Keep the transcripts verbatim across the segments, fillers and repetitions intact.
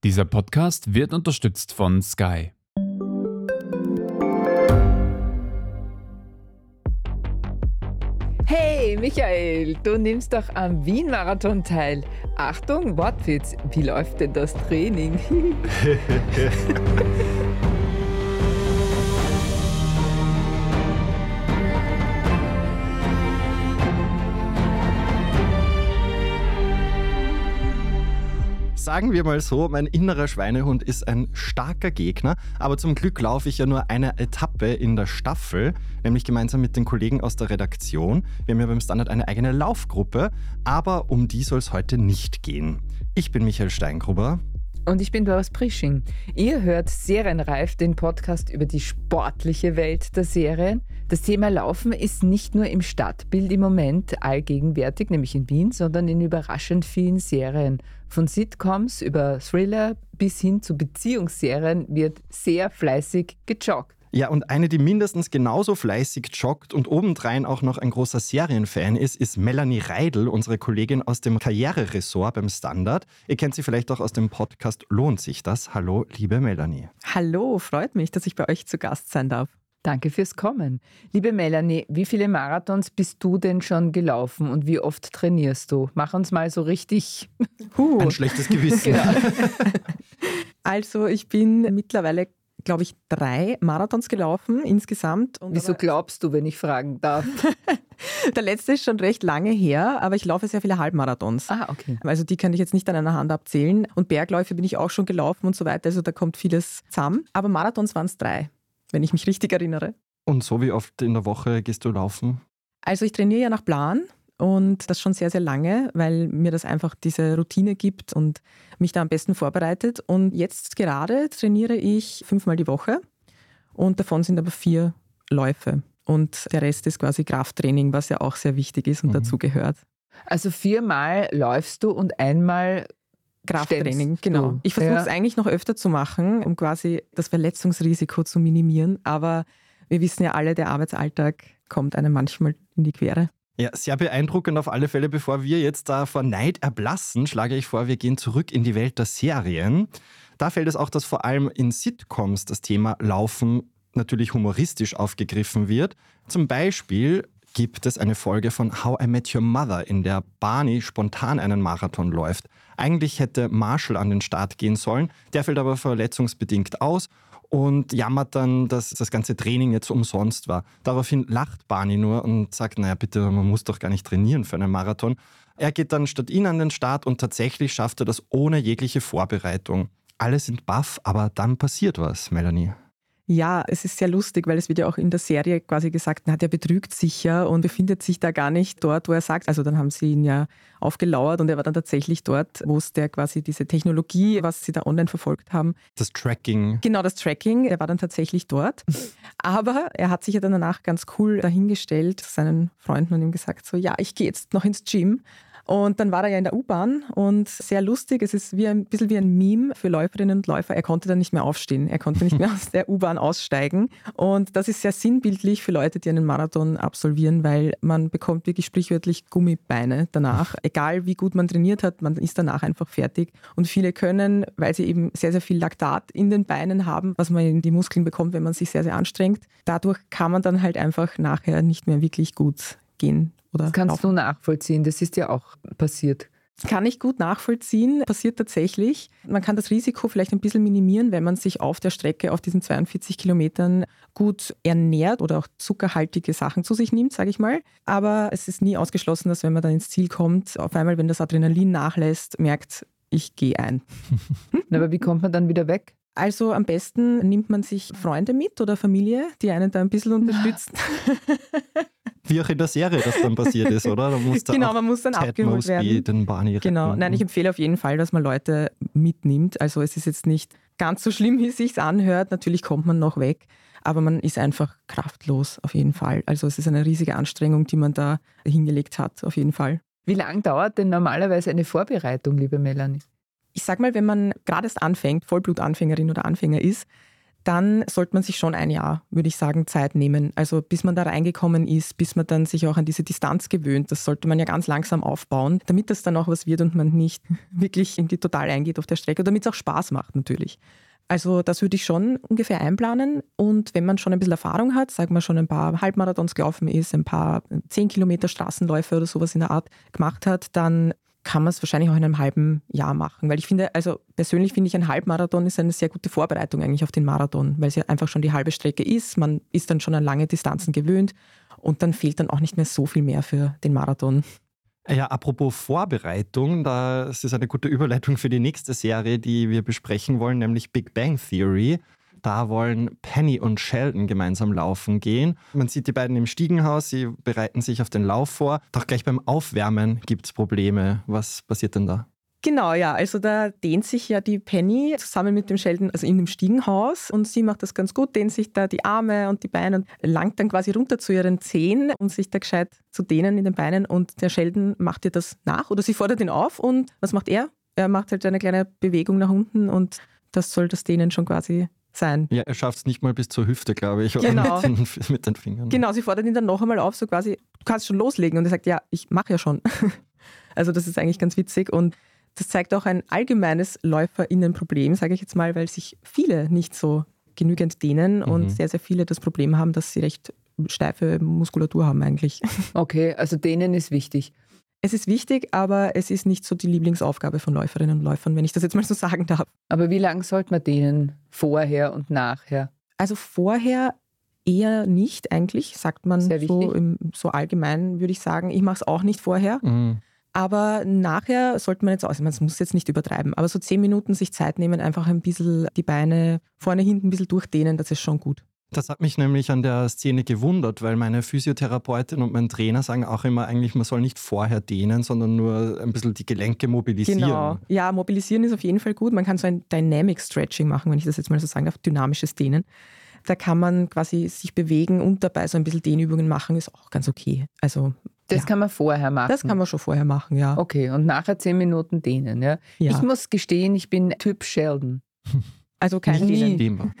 Dieser Podcast wird unterstützt von Sky. Hey Michael, du nimmst doch am Wien-Marathon teil. Achtung, Wortwitz, wie läuft denn das Training? Sagen wir mal so, mein innerer Schweinehund ist ein starker Gegner, aber zum Glück laufe ich ja nur eine Etappe in der Staffel, nämlich gemeinsam mit den Kollegen aus der Redaktion. Wir haben ja beim Standard eine eigene Laufgruppe, aber um die soll es heute nicht gehen. Ich bin Michael Steingruber. Und ich bin Doris Prisching. Ihr hört Serienreif, den Podcast über die sportliche Welt der Serien. Das Thema Laufen ist nicht nur im Stadtbild im Moment allgegenwärtig, nämlich in Wien, sondern in überraschend vielen Serien. Von Sitcoms über Thriller bis hin zu Beziehungsserien wird sehr fleißig gejoggt. Ja, und eine, die mindestens genauso fleißig joggt und obendrein auch noch ein großer Serienfan ist, ist Melanie Reidl, unsere Kollegin aus dem Karriereressort beim Standard. Ihr kennt sie vielleicht auch aus dem Podcast Lohnt sich das? Hallo, liebe Melanie. Hallo, freut mich, dass ich bei euch zu Gast sein darf. Danke fürs Kommen. Liebe Melanie, wie viele Marathons bist du denn schon gelaufen und wie oft trainierst du? Mach uns mal so richtig... Huh. Ein schlechtes Gewissen. Genau. Also ich bin mittlerweile, glaube ich, drei Marathons gelaufen insgesamt. Und Wieso glaubst du, wenn ich fragen darf? Der letzte ist schon recht lange her, aber ich laufe sehr viele Halbmarathons. Ah, okay. Also die kann ich jetzt nicht an einer Hand abzählen. Und Bergläufe bin ich auch schon gelaufen und so weiter. Also da kommt vieles zusammen. Aber Marathons waren es drei, wenn ich mich richtig erinnere. Und so wie oft in der Woche gehst du laufen? Also ich trainiere ja nach Plan. Und das schon sehr, sehr lange, weil mir das einfach diese Routine gibt und mich da am besten vorbereitet. Und jetzt gerade trainiere ich fünfmal die Woche und davon sind aber vier Läufe. Und der Rest ist quasi Krafttraining, was ja auch sehr wichtig ist und mhm. dazu gehört. Also viermal läufst du und einmal Krafttraining, genau. Du. Ich versuche es ja. eigentlich noch öfter zu machen, um quasi das Verletzungsrisiko zu minimieren. Aber wir wissen ja alle, der Arbeitsalltag kommt einem manchmal in die Quere. Ja, sehr beeindruckend auf alle Fälle. Bevor wir jetzt da vor Neid erblassen, schlage ich vor, wir gehen zurück in die Welt der Serien. Da fällt es auch, dass vor allem in Sitcoms das Thema Laufen natürlich humoristisch aufgegriffen wird. Zum Beispiel gibt es eine Folge von How I Met Your Mother, in der Barney spontan einen Marathon läuft. Eigentlich hätte Marshall an den Start gehen sollen, der fällt aber verletzungsbedingt aus und jammert dann, dass das ganze Training jetzt umsonst war. Daraufhin lacht Barney nur und sagt, naja bitte, man muss doch gar nicht trainieren für einen Marathon. Er geht dann statt ihn an den Start und tatsächlich schafft er das ohne jegliche Vorbereitung. Alle sind baff, aber dann passiert was, Melanie. Ja, es ist sehr lustig, weil es wird ja auch in der Serie quasi gesagt, na, der betrügt sich ja und befindet sich da gar nicht dort, wo er sagt. Also dann haben sie ihn ja aufgelauert und er war dann tatsächlich dort, wo es der quasi diese Technologie, was sie da online verfolgt haben. Das Tracking. Genau, das Tracking, er war dann tatsächlich dort. Aber er hat sich ja dann danach ganz cool dahingestellt zu seinen Freunden und ihm gesagt so, ja, ich gehe jetzt noch ins Gym. Und dann war er ja in der U-Bahn und sehr lustig, es ist wie ein bisschen wie ein Meme für Läuferinnen und Läufer. Er konnte dann nicht mehr aufstehen, er konnte nicht mehr aus der U-Bahn aussteigen. Und das ist sehr sinnbildlich für Leute, die einen Marathon absolvieren, weil man bekommt wirklich sprichwörtlich Gummibeine danach. Egal wie gut man trainiert hat, man ist danach einfach fertig. Und viele können, weil sie eben sehr, sehr viel Laktat in den Beinen haben, was man in die Muskeln bekommt, wenn man sich sehr, sehr anstrengt, dadurch kann man dann halt einfach nachher nicht mehr wirklich gut gehen. Oder das kannst laufen. du nachvollziehen, das ist ja auch passiert. Kann ich gut nachvollziehen, passiert tatsächlich. Man kann das Risiko vielleicht ein bisschen minimieren, wenn man sich auf der Strecke, auf diesen zweiundvierzig Kilometern gut ernährt oder auch zuckerhaltige Sachen zu sich nimmt, sage ich mal. Aber es ist nie ausgeschlossen, dass wenn man dann ins Ziel kommt, auf einmal, wenn das Adrenalin nachlässt, merkt, ich gehe ein. Aber wie kommt man dann wieder weg? Also am besten nimmt man sich Freunde mit oder Familie, die einen da ein bisschen unterstützen. Wie auch in der Serie das dann passiert ist, oder? Da muss da genau, man muss dann Ted abgeholt Mosby werden. Den Barney retten. Genau, nein, ich empfehle auf jeden Fall, dass man Leute mitnimmt. Also es ist jetzt nicht ganz so schlimm, wie es sich anhört. Natürlich kommt man noch weg, aber man ist einfach kraftlos auf jeden Fall. Also es ist eine riesige Anstrengung, die man da hingelegt hat, auf jeden Fall. Wie lange dauert denn normalerweise eine Vorbereitung, liebe Melanie? Ich sag mal, wenn man gerade erst anfängt, Vollblutanfängerin oder Anfänger ist, dann sollte man sich schon ein Jahr, würde ich sagen, Zeit nehmen. Also bis man da reingekommen ist, bis man dann sich auch an diese Distanz gewöhnt. Das sollte man ja ganz langsam aufbauen, damit das dann auch was wird und man nicht wirklich irgendwie total eingeht auf der Strecke, damit es auch Spaß macht natürlich. Also das würde ich schon ungefähr einplanen. Und wenn man schon ein bisschen Erfahrung hat, sagen wir schon ein paar Halbmarathons gelaufen ist, ein paar zehn Kilometer Straßenläufe oder sowas in der Art gemacht hat, dann kann man es wahrscheinlich auch in einem halben Jahr machen. Weil ich finde, also persönlich finde ich, ein Halbmarathon ist eine sehr gute Vorbereitung eigentlich auf den Marathon, weil es ja einfach schon die halbe Strecke ist. Man ist dann schon an lange Distanzen gewöhnt und dann fehlt dann auch nicht mehr so viel mehr für den Marathon. Ja, apropos Vorbereitung, das ist eine gute Überleitung für die nächste Serie, die wir besprechen wollen, nämlich Big Bang Theory. Da wollen Penny und Sheldon gemeinsam laufen gehen. Man sieht die beiden im Stiegenhaus, sie bereiten sich auf den Lauf vor. Doch gleich beim Aufwärmen gibt es Probleme. Was passiert denn da? Genau, ja. Also da dehnt sich ja die Penny zusammen mit dem Sheldon, also in dem Stiegenhaus. Und sie macht das ganz gut, dehnt sich da die Arme und die Beine und langt dann quasi runter zu ihren Zehen, um sich da gescheit zu dehnen in den Beinen. Und der Sheldon macht ihr das nach oder sie fordert ihn auf. Und was macht er? Er macht halt eine kleine Bewegung nach unten und das soll das Dehnen schon quasi sein. Ja, er schafft es nicht mal bis zur Hüfte, glaube ich, genau. mit, den, mit den Fingern. Genau, sie fordert ihn dann noch einmal auf, so quasi, du kannst schon loslegen. Und er sagt, ja, ich mache ja schon. Also das ist eigentlich ganz witzig und das zeigt auch ein allgemeines LäuferInnen-Problem, sage ich jetzt mal, weil sich viele nicht so genügend dehnen mhm. und sehr, sehr viele das Problem haben, dass sie recht steife Muskulatur haben eigentlich. Okay, also dehnen ist wichtig. Es ist wichtig, aber es ist nicht so die Lieblingsaufgabe von Läuferinnen und Läufern, wenn ich das jetzt mal so sagen darf. Aber wie lange sollte man dehnen? Vorher und nachher? Also vorher eher nicht eigentlich, sagt man so, im, so allgemein, würde ich sagen. Ich mache es auch nicht vorher. Mhm. Aber nachher sollte man jetzt, also man muss jetzt nicht übertreiben, aber so zehn Minuten sich Zeit nehmen, einfach ein bisschen die Beine vorne, hinten ein bisschen durchdehnen, das ist schon gut. Das hat mich nämlich an der Szene gewundert, weil meine Physiotherapeutin und mein Trainer sagen auch immer eigentlich, man soll nicht vorher dehnen, sondern nur ein bisschen die Gelenke mobilisieren. Genau, ja, mobilisieren ist auf jeden Fall gut. Man kann so ein Dynamic Stretching machen, wenn ich das jetzt mal so sagen darf, dynamisches Dehnen. Da kann man quasi sich bewegen und dabei so ein bisschen Dehnübungen machen, ist auch ganz okay. Also Das ja. kann man vorher machen? Das kann man schon vorher machen, ja. Okay, und nachher zehn Minuten dehnen, ja? ja. Ich muss gestehen, ich bin Typ Sheldon. Also kein Dehnen. Dehnen.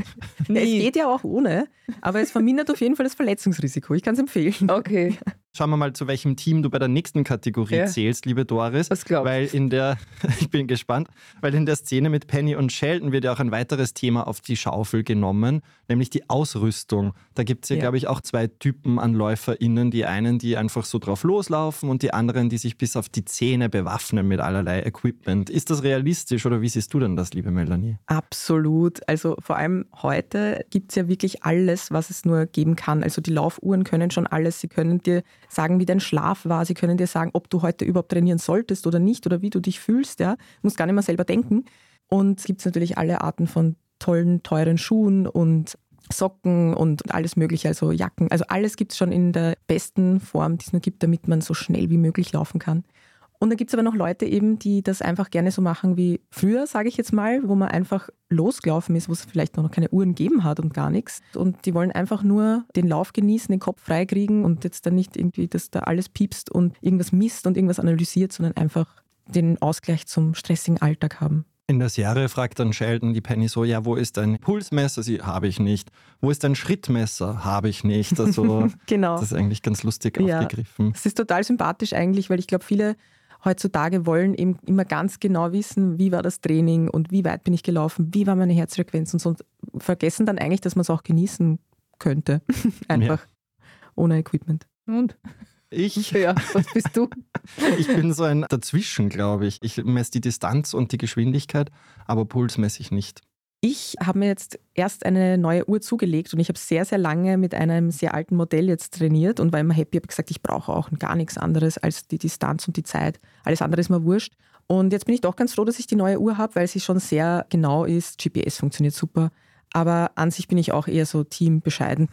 Es geht ja auch ohne, aber es vermindert auf jeden Fall das Verletzungsrisiko. Ich kann es empfehlen. Okay. Schauen wir mal, zu welchem Team du bei der nächsten Kategorie ja. zählst, liebe Doris. Was glaubst du? Weil in der, ich bin gespannt, weil in der Szene mit Penny und Sheldon wird ja auch ein weiteres Thema auf die Schaufel genommen, nämlich die Ausrüstung. Da gibt es ja, ja. glaube ich, auch zwei Typen an LäuferInnen. Die einen, die einfach so drauf loslaufen und die anderen, die sich bis auf die Zähne bewaffnen mit allerlei Equipment. Ist das realistisch oder wie siehst du denn das, liebe Melanie? Absolut. Also vor allem heute gibt es ja wirklich alles, was es nur geben kann. Also die Laufuhren können schon alles. Sie können dir sagen, wie dein Schlaf war. Sie können dir sagen, ob du heute überhaupt trainieren solltest oder nicht oder wie du dich fühlst. Ja? Du musst gar nicht mehr selber denken. Und es gibt natürlich alle Arten von tollen, teuren Schuhen und Socken und alles mögliche, also Jacken. Also alles gibt es schon in der besten Form, die es nur gibt, damit man so schnell wie möglich laufen kann. Und dann gibt es aber noch Leute eben, die das einfach gerne so machen wie früher, sage ich jetzt mal, wo man einfach losgelaufen ist, wo es vielleicht noch keine Uhren gegeben hat und gar nichts. Und die wollen einfach nur den Lauf genießen, den Kopf freikriegen und jetzt dann nicht irgendwie, dass da alles piepst und irgendwas misst und irgendwas analysiert, sondern einfach den Ausgleich zum stressigen Alltag haben. In der Serie fragt dann Sheldon die Penny so, ja, wo ist dein Pulsmesser? Sie, habe ich nicht. Wo ist dein Schrittmesser? Habe ich nicht. Also genau. Das ist eigentlich ganz lustig ja. aufgegriffen. Es ist total sympathisch eigentlich, weil ich glaube, viele heutzutage wollen eben immer ganz genau wissen, wie war das Training und wie weit bin ich gelaufen, wie war meine Herzfrequenz und so und vergessen dann eigentlich, dass man es auch genießen könnte. Einfach ja. ohne Equipment. Und? Ich? Ja, was bist du? Ich bin so ein Dazwischen, glaube ich. Ich messe die Distanz und die Geschwindigkeit, aber Puls messe ich nicht. Ich habe mir jetzt erst eine neue Uhr zugelegt und ich habe sehr, sehr lange mit einem sehr alten Modell jetzt trainiert und war immer happy, habe gesagt, ich brauche auch gar nichts anderes als die Distanz und die Zeit. Alles andere ist mir wurscht. Und jetzt bin ich doch ganz froh, dass ich die neue Uhr habe, weil sie schon sehr genau ist. G P S funktioniert super. Aber an sich bin ich auch eher so Team bescheiden.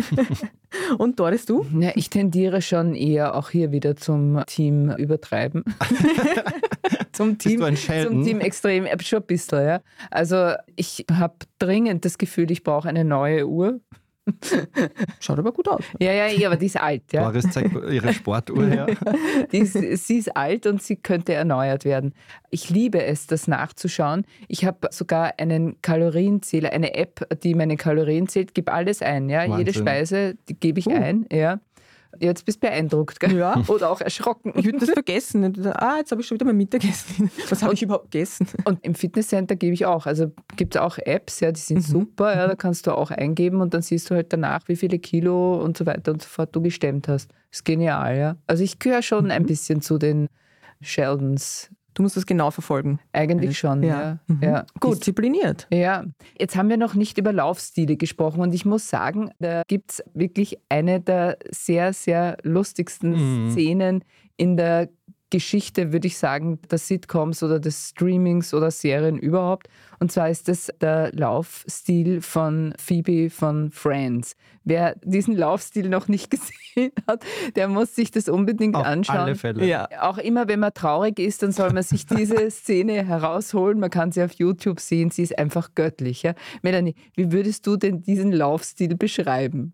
Und Doris, du? Ja, ich tendiere schon eher auch hier wieder zum Team übertreiben. zum, Team, zum Team extrem, schon ein bisschen. Ja. Also ich habe dringend das Gefühl, ich brauche eine neue Uhr. Schaut aber gut aus. Ja, ja, ja, aber die ist alt. Ja. Boris zeigt ihre Sportuhr her. Die ist, sie ist alt und sie könnte erneuert werden. Ich liebe es, das nachzuschauen. Ich habe sogar einen Kalorienzähler, eine App, die meine Kalorien zählt. Gib alles ein. Ja? Jede Speise die gebe ich uh. ein. Ja. Jetzt bist du beeindruckt, gell? Ja. Oder auch erschrocken. Ich würde das vergessen. Ah, jetzt habe ich schon wieder mein Mittagessen. Was habe ich überhaupt gegessen? Und im Fitnesscenter gebe ich auch. Also gibt es auch Apps, ja, die sind mhm. super. Ja, da kannst du auch eingeben und dann siehst du halt danach, wie viele Kilo und so weiter und so fort du gestemmt hast. Das ist genial, ja. Also ich gehöre schon mhm. ein bisschen zu den Sheldons. Du musst das genau verfolgen. Eigentlich schon, ja. ja. Mhm. ja. Gut, diszipliniert. Ja. Jetzt haben wir noch nicht über Laufstile gesprochen und ich muss sagen, da gibt es wirklich eine der sehr, sehr lustigsten mhm. Szenen in der Geschichte, würde ich sagen, der Sitcoms oder des Streamings oder Serien überhaupt. Und zwar ist das der Laufstil von Phoebe von Friends. Wer diesen Laufstil noch nicht gesehen hat, der muss sich das unbedingt Auf anschauen. Auf alle Fälle. Ja. Auch immer, wenn man traurig ist, dann soll man sich diese Szene herausholen. Man kann sie auf YouTube sehen. Sie ist einfach göttlich. Ja? Melanie, wie würdest du denn diesen Laufstil beschreiben?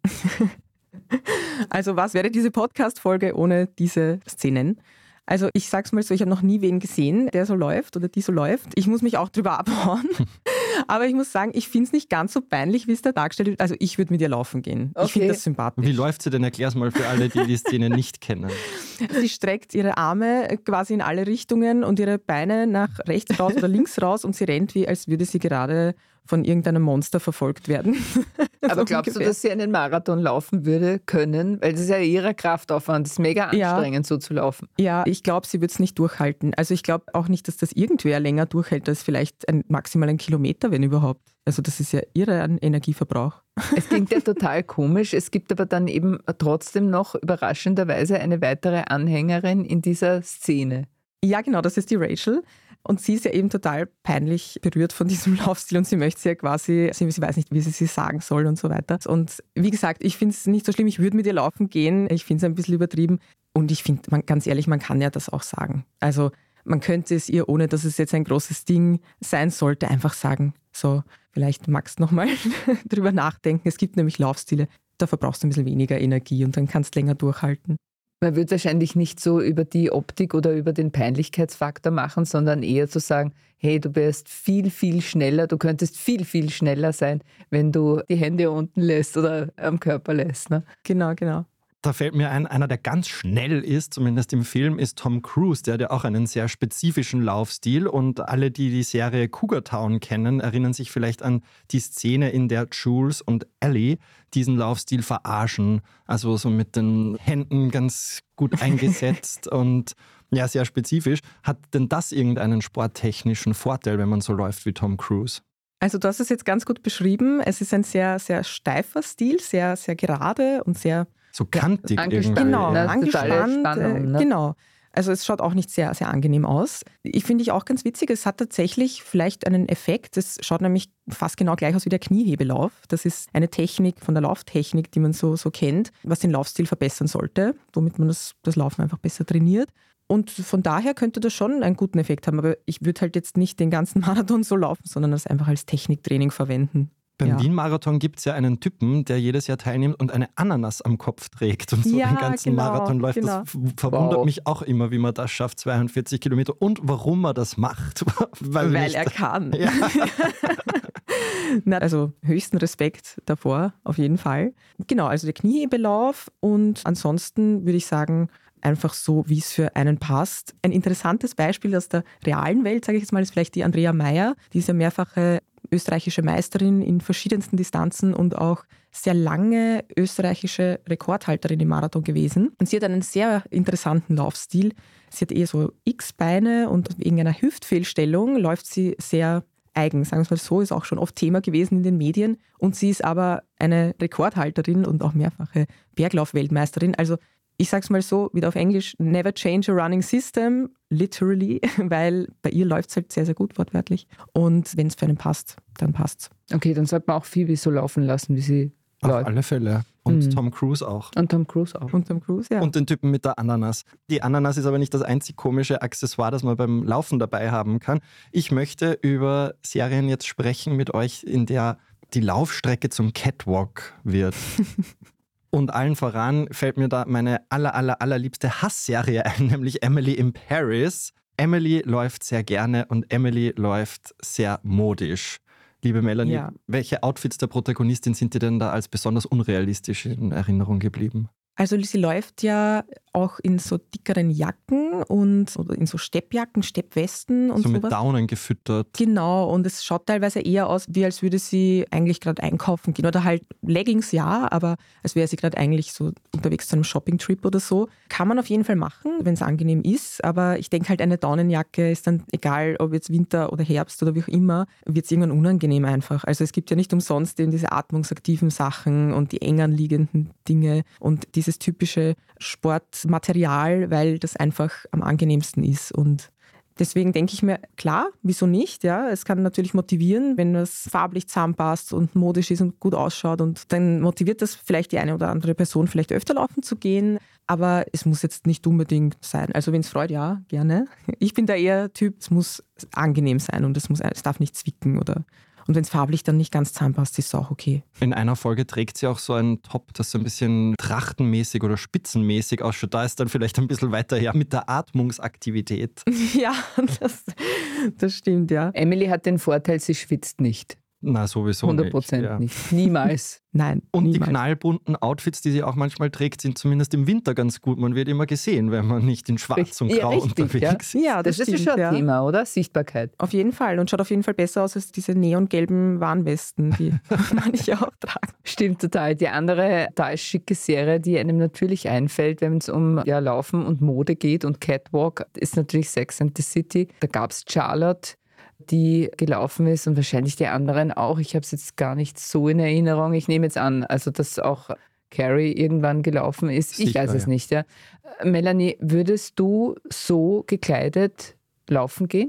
Also was wäre diese Podcast-Folge ohne diese Szenen? Also ich sag's mal so, ich habe noch nie wen gesehen, der so läuft oder die so läuft. Ich muss mich auch drüber abhauen. Aber ich muss sagen, ich finde es nicht ganz so peinlich, wie es da dargestellt wird. Also ich würde mit ihr laufen gehen. Okay. Ich finde das sympathisch. Wie läuft sie denn? Erklär's mal für alle, die die Szene nicht kennen. Sie streckt ihre Arme quasi in alle Richtungen und ihre Beine nach rechts raus oder links raus und sie rennt, wie als würde sie gerade von irgendeinem Monster verfolgt werden. Aber glaubst ungefähr. du, dass sie einen Marathon laufen würde können? Weil das ist ja ihrer Kraftaufwand. Das ist mega anstrengend, ja. so zu laufen. Ja, ich glaube, sie wird es nicht durchhalten. Also ich glaube auch nicht, dass das irgendwer länger durchhält als vielleicht ein, maximal ein Kilometer, wenn überhaupt. Also das ist ja irre an Energieverbrauch. Es klingt ja total komisch. Es gibt aber dann eben trotzdem noch überraschenderweise eine weitere Anhängerin in dieser Szene. Ja, genau, das ist die Rachel. Und sie ist ja eben total peinlich berührt von diesem Laufstil und sie möchte sie ja quasi, sie, sie weiß nicht, wie sie sie sagen soll und so weiter. Und wie gesagt, ich finde es nicht so schlimm, ich würde mit ihr laufen gehen, ich finde es ein bisschen übertrieben und ich finde, man, ganz ehrlich, man kann ja das auch sagen. Also man könnte es ihr, ohne dass es jetzt ein großes Ding sein sollte, einfach sagen, so, vielleicht magst du nochmal drüber nachdenken. Es gibt nämlich Laufstile, da verbrauchst du ein bisschen weniger Energie und dann kannst du länger durchhalten. Man wird wahrscheinlich nicht so über die Optik oder über den Peinlichkeitsfaktor machen, sondern eher zu sagen, hey, du wärst viel, viel schneller, du könntest viel, viel schneller sein, wenn du die Hände unten lässt oder am Körper lässt. Ne? Genau, genau. Da fällt mir ein, einer, der ganz schnell ist, zumindest im Film, ist Tom Cruise. Der hat ja auch einen sehr spezifischen Laufstil. Und alle, die die Serie Cougar Town kennen, erinnern sich vielleicht an die Szene, in der Jules und Ellie diesen Laufstil verarschen. Also so mit den Händen ganz gut eingesetzt und ja, sehr spezifisch. Hat denn das irgendeinen sporttechnischen Vorteil, wenn man so läuft wie Tom Cruise? Also du hast es jetzt ganz gut beschrieben. Es ist ein sehr, sehr steifer Stil, sehr, sehr gerade und sehr so kantig ja, irgendwie. Genau, ja. angespannt. Spannung, ne? Genau. Also es schaut auch nicht sehr, sehr angenehm aus. Ich finde ich auch ganz witzig, es hat tatsächlich vielleicht einen Effekt. Es schaut nämlich fast genau gleich aus wie der Kniehebelauf. Das ist eine Technik von der Lauftechnik, die man so, so kennt, was den Laufstil verbessern sollte, womit man das, das Laufen einfach besser trainiert. Und von daher könnte das schon einen guten Effekt haben. Aber ich würde halt jetzt nicht den ganzen Marathon so laufen, sondern das einfach als Techniktraining verwenden. Beim ja. Wien-Marathon gibt es ja einen Typen, der jedes Jahr teilnimmt und eine Ananas am Kopf trägt und so ja, den ganzen genau, Marathon läuft. Genau. Das verwundert wow. mich auch immer, wie man das schafft, zweiundvierzig Kilometer und warum man das macht. Weil, Weil er kann. Ja. Na, also höchsten Respekt davor, auf jeden Fall. Genau, also der Kniehebelauf und ansonsten würde ich sagen, einfach so, wie es für einen passt. Ein interessantes Beispiel aus der realen Welt, sage ich jetzt mal, ist vielleicht die Andrea Meyer. Die ist ja mehrfache österreichische Meisterin in verschiedensten Distanzen und auch sehr lange österreichische Rekordhalterin im Marathon gewesen. Und sie hat einen sehr interessanten Laufstil. Sie hat eher so X-Beine und wegen einer Hüftfehlstellung läuft sie sehr eigen, sagen wir es mal so, ist auch schon oft Thema gewesen in den Medien. Und sie ist aber eine Rekordhalterin und auch mehrfache Berglauf-Weltmeisterin. Also ich sage es mal so, wieder auf Englisch, never change a running system, literally, weil bei ihr läuft es halt sehr, sehr gut, wortwörtlich. Und wenn es für einen passt, dann passt's. Okay, dann sollte man auch Phoebe so laufen lassen, wie sie Auf läuft. alle Fälle. Und Mhm. Tom Cruise auch. Und Tom Cruise auch. Und Tom Cruise, ja. Und den Typen mit der Ananas. Die Ananas ist aber nicht das einzig komische Accessoire, das man beim Laufen dabei haben kann. Ich möchte über Serien jetzt sprechen mit euch, in der die Laufstrecke zum Catwalk wird. Und allen voran fällt mir da meine aller, aller, allerliebste Hassserie ein, nämlich Emily in Paris. Emily läuft sehr gerne und Emily läuft sehr modisch. Liebe Melanie, Ja. welche Outfits der Protagonistin sind dir denn da als besonders unrealistisch in Erinnerung geblieben? Also sie läuft ja auch in so dickeren Jacken und oder in so Steppjacken, Steppwesten und so mit sowas. Daunen gefüttert. Genau, und es schaut teilweise eher aus, wie als würde sie eigentlich gerade einkaufen gehen. Oder halt Leggings, ja, aber als wäre sie gerade eigentlich so unterwegs zu einem Shopping-Trip oder so. Kann man auf jeden Fall machen, wenn es angenehm ist. Aber ich denke halt, eine Daunenjacke ist dann, egal ob jetzt Winter oder Herbst oder wie auch immer, wird es irgendwann unangenehm einfach. Also es gibt ja nicht umsonst eben diese atmungsaktiven Sachen und die eng anliegenden Dinge und dieses typische Sportmaterial, weil das einfach am angenehmsten ist. Und deswegen denke ich mir, klar, wieso nicht? Ja, es kann natürlich motivieren, wenn es farblich zusammenpasst und modisch ist und gut ausschaut. Und dann motiviert das vielleicht die eine oder andere Person, vielleicht öfter laufen zu gehen. Aber es muss jetzt nicht unbedingt sein. Also wenn es freut, ja, gerne. Ich bin da eher Typ, es muss angenehm sein und es, muss, es darf nicht zwicken oder... Und wenn es farblich dann nicht ganz zusammenpasst, ist es auch okay. In einer Folge trägt sie auch so einen Top, das so ein bisschen trachtenmäßig oder spitzenmäßig ausschaut. Da ist dann vielleicht ein bisschen weiter her mit der Atmungsaktivität. Ja, das, das stimmt, ja. Emily hat den Vorteil, sie schwitzt nicht. Na, sowieso hundert Prozent nicht. Ja. nicht. Niemals. Nein, Und die niemals. knallbunten Outfits, die sie auch manchmal trägt, sind zumindest im Winter ganz gut. Man wird immer gesehen, wenn man nicht in schwarz und Ja, grau richtig, unterwegs ja. ist. Ja, Das, das, ist stimmt, schon ein ja. Thema, oder? Sichtbarkeit. Auf jeden Fall und schaut auf jeden Fall besser aus als diese neongelben Warnwesten, die manche auch tragen. Stimmt total. Die andere total schicke Serie, die einem natürlich einfällt, wenn es um ja, Laufen und Mode geht und Catwalk, ist natürlich Sex and the City. Da gab es Charlotte, die gelaufen ist und wahrscheinlich die anderen auch. Ich habe es jetzt gar nicht so in Erinnerung. Ich nehme jetzt an, also dass auch Carrie irgendwann gelaufen ist. Ich Sicher, weiß es ja. nicht. Ja. Melanie, würdest du so gekleidet laufen gehen?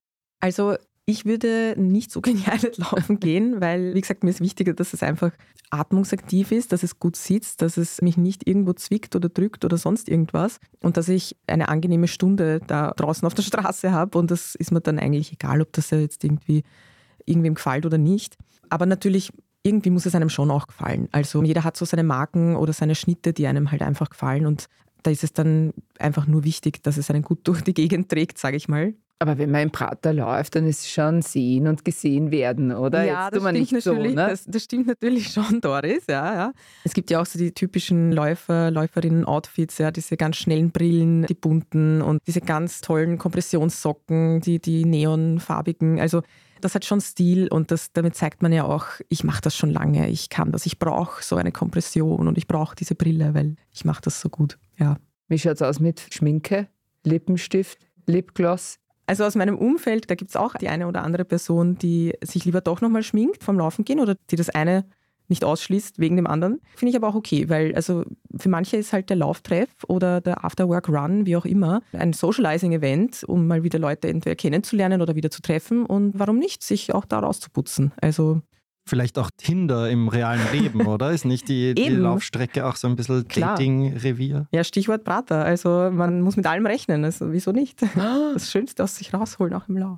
Also ich würde nicht so gekleidet laufen gehen, weil, wie gesagt, mir ist wichtiger, dass es einfach atmungsaktiv ist, dass es gut sitzt, dass es mich nicht irgendwo zwickt oder drückt oder sonst irgendwas und dass ich eine angenehme Stunde da draußen auf der Straße habe und das ist mir dann eigentlich egal, ob das ja jetzt irgendwie irgendwem gefällt oder nicht. Aber natürlich, irgendwie muss es einem schon auch gefallen. Also jeder hat so seine Marken oder seine Schnitte, die einem halt einfach gefallen und da ist es dann einfach nur wichtig, dass es einen gut durch die Gegend trägt, sage ich mal. Aber wenn man im Prater läuft, dann ist es schon sehen und gesehen werden, oder? Ja, Jetzt das tun wir stimmt, nicht so, natürlich, ne? das, das stimmt natürlich schon, Doris. Ja, ja. Es gibt ja auch so die typischen Läufer, Läuferinnen-Outfits, ja, diese ganz schnellen Brillen, die bunten und diese ganz tollen Kompressionssocken, die, die neonfarbigen. Also das hat schon Stil und das, damit zeigt man ja auch, ich mache das schon lange, ich kann das, ich brauche so eine Kompression und ich brauche diese Brille, weil ich mache das so gut. Ja. Wie schaut es aus mit Schminke, Lippenstift, Lipgloss? Also aus meinem Umfeld, da gibt es auch die eine oder andere Person, die sich lieber doch nochmal schminkt vom Laufen gehen oder die das eine nicht ausschließt wegen dem anderen. Finde ich aber auch okay, weil also für manche ist halt der Lauftreff oder der After-Work-Run, wie auch immer, ein Socializing-Event, um mal wieder Leute entweder kennenzulernen oder wieder zu treffen und warum nicht, sich auch da rauszuputzen. Also Vielleicht auch Tinder im realen Leben, oder? Ist nicht die, die Eben. Laufstrecke auch so ein bisschen Klar. Dating-Revier? ja, Stichwort Prater, also man muss mit allem rechnen, also wieso nicht? Das Schönste aus sich rausholen, auch im Lauf.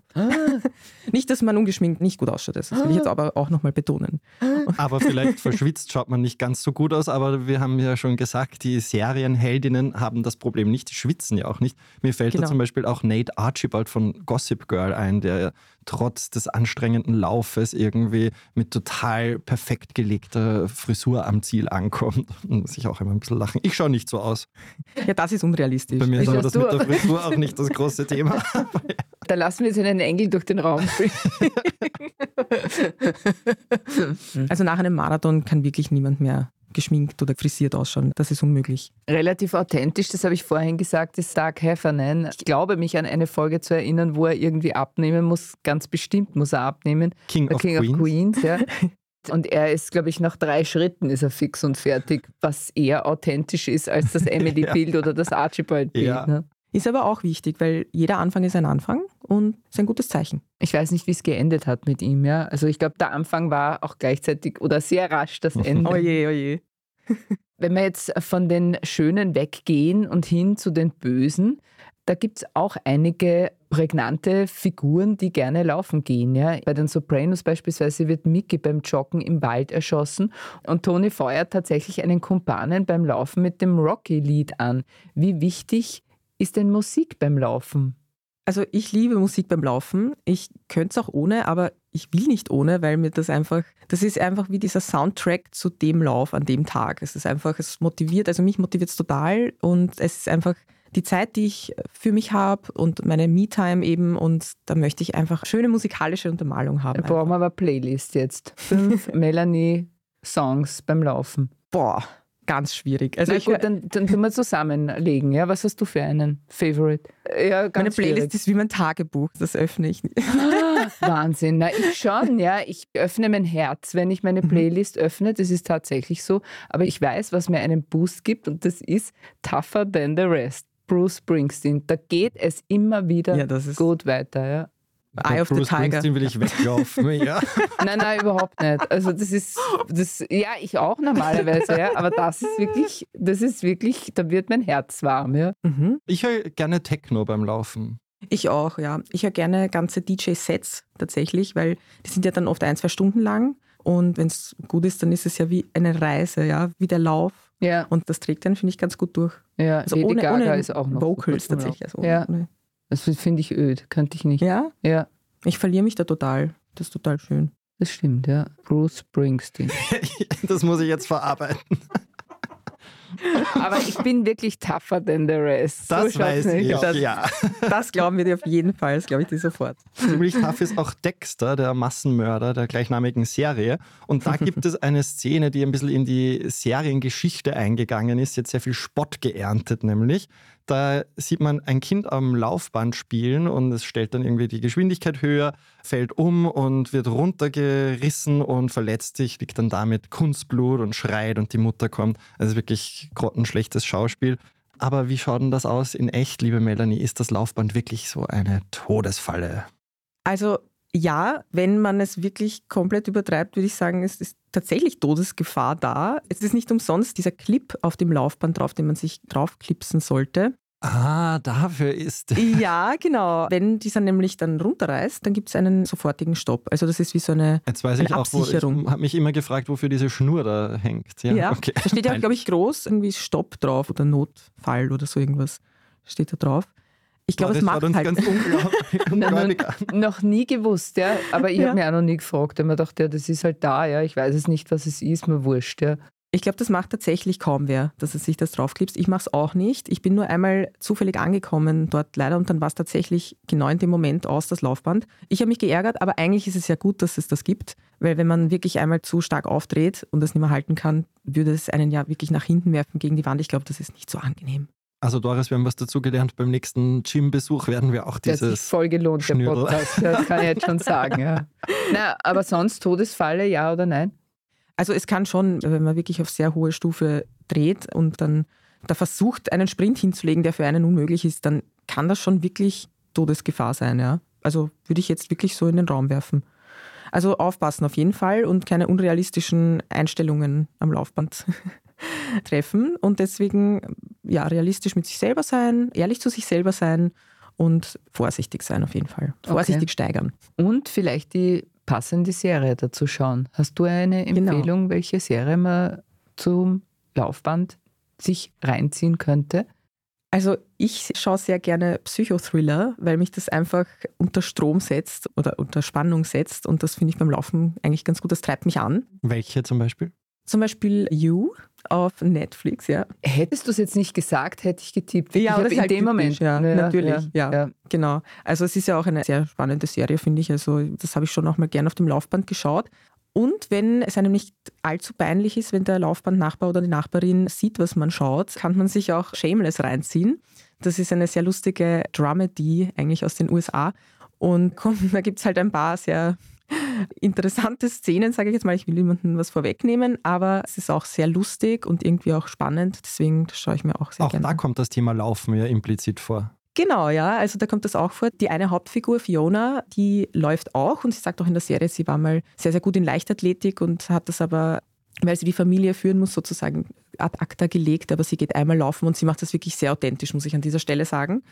Nicht, dass man ungeschminkt nicht gut ausschaut, das will ich jetzt aber auch nochmal betonen. Aber vielleicht verschwitzt schaut man nicht ganz so gut aus, aber wir haben ja schon gesagt, die Serienheldinnen haben das Problem nicht, die schwitzen ja auch nicht. Mir fällt Genau. da zum Beispiel auch Nate Archibald von Gossip Girl ein, der trotz des anstrengenden Laufes irgendwie mit total perfekt gelegter Frisur am Ziel ankommt. Da muss ich auch immer ein bisschen lachen. Ich schaue nicht so aus. Ja, das ist unrealistisch. Bei mir ist Wie aber das schaust mit du der Frisur auch nicht das große Thema. Da lassen wir jetzt einen Engel durch den Raum fliegen. Also nach einem Marathon kann wirklich niemand mehr geschminkt oder frisiert ausschauen. Das ist unmöglich. Relativ authentisch, das habe ich vorhin gesagt, ist Doug Heffernan. Ich glaube, mich an eine Folge zu erinnern, wo er irgendwie abnehmen muss. Ganz bestimmt muss er abnehmen. King, Der of, King Queens. of Queens, ja. Und er ist, glaube ich, nach drei Schritten ist er fix und fertig, was eher authentisch ist als das Emily-Bild oder das Archibald-Bild. Ja. Ne? Ist aber auch wichtig, weil jeder Anfang ist ein Anfang und ist ein gutes Zeichen. Ich weiß nicht, wie es geendet hat mit ihm. Ja? Also ich glaube, der Anfang war auch gleichzeitig oder sehr rasch das Ende. Oje, oje. Wenn wir jetzt von den Schönen weggehen und hin zu den Bösen, Da gibt es auch einige prägnante Figuren, die gerne laufen gehen. Ja. Bei den Sopranos beispielsweise wird Mickey beim Joggen im Wald erschossen und Tony feuert tatsächlich einen Kumpanen beim Laufen mit dem Rocky-Lied an. Wie wichtig ist denn Musik beim Laufen? Also ich liebe Musik beim Laufen. Ich könnte es auch ohne, aber ich will nicht ohne, weil mir das einfach, das ist einfach wie dieser Soundtrack zu dem Lauf an dem Tag. Es ist einfach, es motiviert, also mich motiviert es total und es ist einfach die Zeit, die ich für mich habe und meine Me-Time eben und da möchte ich einfach schöne musikalische Untermalung haben. Da brauchen wir aber eine Playlist jetzt. Fünf Melanie-Songs beim Laufen. Boah, ganz schwierig. Also Na ich, gut, dann, dann tun wir zusammenlegen. Ja, was hast du für einen Favorite? Ja, ganz meine Playlist schwierig. ist wie mein Tagebuch, das öffne ich nicht. Ah, Wahnsinn. Na, ich schon, ja. Ich öffne mein Herz, wenn ich meine Playlist öffne. Das ist tatsächlich so. Aber ich weiß, was mir einen Boost gibt und das ist Tougher Than the Rest. Bruce Springsteen. Da geht es immer wieder Ja, das ist gut weiter, ja. Eye of the Bruce Tiger. Springsteen will ich weglaufen. Ja. Nein, nein, überhaupt nicht. Also das ist, das, ja, ich auch normalerweise, ja, aber das ist wirklich, das ist wirklich, da wird mein Herz warm, ja. Mhm. Ich höre gerne Techno beim Laufen. Ich auch, ja. Ich höre gerne ganze D J-Sets tatsächlich, weil die sind ja dann oft ein, zwei Stunden lang und wenn es gut ist, dann ist es ja wie eine Reise, ja, wie der Lauf. Ja, Und das trägt dann, finde ich, ganz gut durch. ja. Also Lady ohne, Gaga ohne ist auch noch Vocals super zum tatsächlich. Also Ja. ohne, Das finde ich öd, könnte ich nicht. ja, Ja, ich verliere mich da total. Das ist total schön. das stimmt, ja. Bruce Springsteen. Das muss ich jetzt verarbeiten. Aber ich bin wirklich tougher than the rest. Das so schaut's weiß nicht ich. aus. Das- Ja. Das glauben wir dir auf jeden Fall, das glaube ich dir sofort. Ziemlich tough ist auch Dexter, der Massenmörder der gleichnamigen Serie. Und da gibt es eine Szene, die ein bisschen in die Seriengeschichte eingegangen ist, jetzt sehr viel Spott geerntet nämlich. Da sieht man ein Kind am Laufband spielen und es stellt dann irgendwie die Geschwindigkeit höher, fällt um und wird runtergerissen und verletzt sich, liegt dann da mit Kunstblut und schreit und die Mutter kommt. Also wirklich grottenschlechtes Schauspiel. Aber wie schaut denn das aus in echt, liebe Melanie? Ist das Laufband wirklich so eine Todesfalle? Also ja, wenn man es wirklich komplett übertreibt, würde ich sagen, es ist tatsächlich Todesgefahr da. Es ist nicht umsonst dieser Clip auf dem Laufband drauf, den man sich draufklipsen sollte. Ah, dafür ist. Ja, genau. Wenn dieser nämlich dann runterreißt, dann gibt es einen sofortigen Stopp. Also das ist wie so eine Jetzt weiß eine ich auch, wo, ich Absicherung. habe mich immer gefragt, wofür diese Schnur da hängt. Ja, Ja, okay. da steht ja, glaube ich, groß irgendwie Stopp drauf oder Notfall oder so irgendwas steht da drauf. Ich glaube, Boah, es das macht schaut uns halt... ganz unglaublich, ungläubig an. Noch nie gewusst, ja. Aber ich Ja. habe mir auch noch nie gefragt. Ich habe mir gedacht, ja, das ist halt da, ja. Ich weiß es nicht, was es ist, mir wurscht, ja. Ich glaube, das macht tatsächlich kaum wer, dass er sich das draufklipst. Ich mache es auch nicht. Ich bin nur einmal zufällig angekommen dort leider und dann war es tatsächlich genau in dem Moment aus, das Laufband. Ich habe mich geärgert, aber eigentlich ist es ja gut, dass es das gibt, weil wenn man wirklich einmal zu stark aufdreht und das nicht mehr halten kann, würde es einen ja wirklich nach hinten werfen gegen die Wand. Ich glaube, das ist nicht so angenehm. Also Doris, wir haben was dazugelernt. Beim nächsten Gym-Besuch werden wir auch Der hat sich dieses... voll gelohnt, der Schnürl. Podcast. Das kann ich jetzt schon sagen, ja. Na, aber sonst Todesfalle, ja oder nein? Also es kann schon, wenn man wirklich auf sehr hohe Stufe dreht und dann da versucht, einen Sprint hinzulegen, der für einen unmöglich ist, dann kann das schon wirklich Todesgefahr sein. Ja? Also würde ich jetzt wirklich so in den Raum werfen. Also aufpassen auf jeden Fall und keine unrealistischen Einstellungen am Laufband treffen und deswegen ja, realistisch mit sich selber sein, ehrlich zu sich selber sein und vorsichtig sein auf jeden Fall. Vorsichtig Okay. steigern. Und vielleicht die passende Serie dazu schauen. Hast du eine Genau. Empfehlung, welche Serie man zum Laufband sich reinziehen könnte? Also ich schaue sehr gerne Psychothriller, weil mich das einfach unter Strom setzt oder unter Spannung setzt und das finde ich beim Laufen eigentlich ganz gut, das treibt mich an. Welche zum Beispiel? Zum Beispiel You auf Netflix, ja. Hättest du es jetzt nicht gesagt, hätte ich getippt. Ja, ich aber hab das ist in halt dem typisch, Moment. ja, natürlich, ja. ja. Genau. Also es ist ja auch eine sehr spannende Serie, finde ich. Also das habe ich schon auch mal gerne auf dem Laufband geschaut. Und wenn es einem nicht allzu peinlich ist, wenn der Laufbandnachbar oder die Nachbarin sieht, was man schaut, kann man sich auch Shameless reinziehen. Das ist eine sehr lustige Dramedy eigentlich aus den U S A. Und da gibt es halt ein paar sehr interessante Szenen, sage ich jetzt mal. Ich will niemandem was vorwegnehmen, aber es ist auch sehr lustig und irgendwie auch spannend. Deswegen schaue ich mir auch sehr Auch gerne da an. kommt das Thema Laufen ja implizit vor. Genau, ja, also da kommt das auch vor. Die eine Hauptfigur, Fiona, die läuft auch und sie sagt auch in der Serie, sie war mal sehr, sehr gut in Leichtathletik und hat das aber, weil sie die Familie führen muss, sozusagen ad acta gelegt, aber sie geht einmal laufen und sie macht das wirklich sehr authentisch, muss ich an dieser Stelle sagen.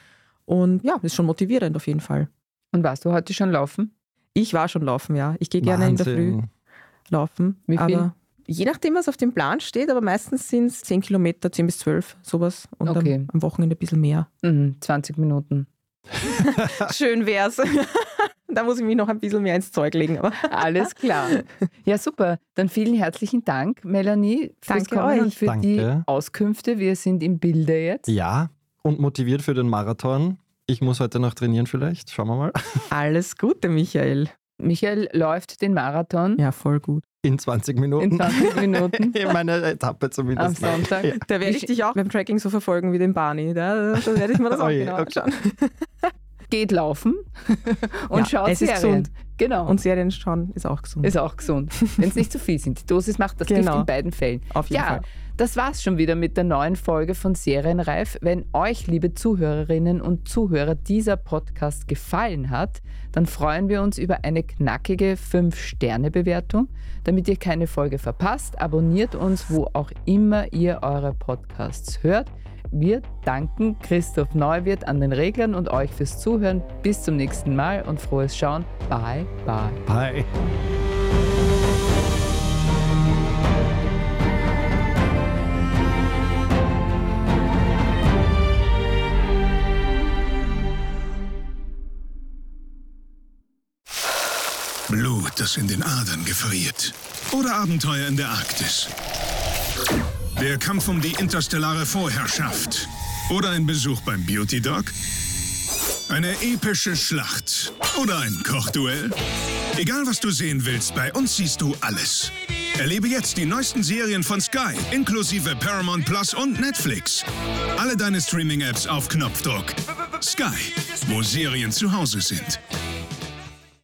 Und ja, ist schon motivierend auf jeden Fall. Und warst du heute schon laufen? Ich war schon laufen, ja. Ich gehe gerne in der Früh laufen. Wie viel? Aber je nachdem, was auf dem Plan steht, aber meistens sind es zehn Kilometer, zehn bis zwölf, sowas. Und Okay. am, am Wochenende ein bisschen mehr. Mhm, zwanzig Minuten. Schön wär's. Da muss ich mich noch ein bisschen mehr ins Zeug legen. Aber Alles klar. Ja, super. Dann vielen herzlichen Dank, Melanie, fürs Danke Kommen euch. und für Danke. die Auskünfte. Wir sind im Bilde jetzt. Ja, und motiviert für den Marathon. Ich muss heute noch trainieren vielleicht. Schauen wir mal. alles Gute, Michael. Michael läuft den Marathon Ja, voll gut. In zwanzig Minuten. in zwanzig Minuten In meiner Etappe am zumindest. Sonntag. Ja. Da werde ich dich auch beim Tracking so verfolgen wie den Barney. Da, da werde ich mir das auch Oh je, genau okay. anschauen. Geht laufen und Ja, schaut es ist Serien. gesund. Genau. Und Serien schauen ist auch gesund. Ist auch gesund. Wenn es nicht zu viel sind. Die Dosis macht das Genau. Gift in beiden Fällen. Auf jeden ja, Fall. das war's schon wieder mit der neuen Folge von Serienreif. Wenn euch, liebe Zuhörerinnen und Zuhörer, dieser Podcast gefallen hat, dann freuen wir uns über eine knackige fünf Sterne Bewertung. Damit ihr keine Folge verpasst, abonniert uns, wo auch immer ihr eure Podcasts hört. Wir danken Christoph Neuwirth an den Reglern und euch fürs Zuhören. Bis zum nächsten Mal und frohes Schauen. Bye, bye. Bye. Blut, das in den Adern gefriert. Oder Abenteuer in der Arktis. Der Kampf um die interstellare Vorherrschaft. Oder ein Besuch beim Beauty Dog. Eine epische Schlacht. Oder ein Kochduell. Egal, was du sehen willst, bei uns siehst du alles. Erlebe jetzt die neuesten Serien von Sky, inklusive Paramount Plus und Netflix. Alle deine Streaming-Apps auf Knopfdruck. Sky, wo Serien zu Hause sind.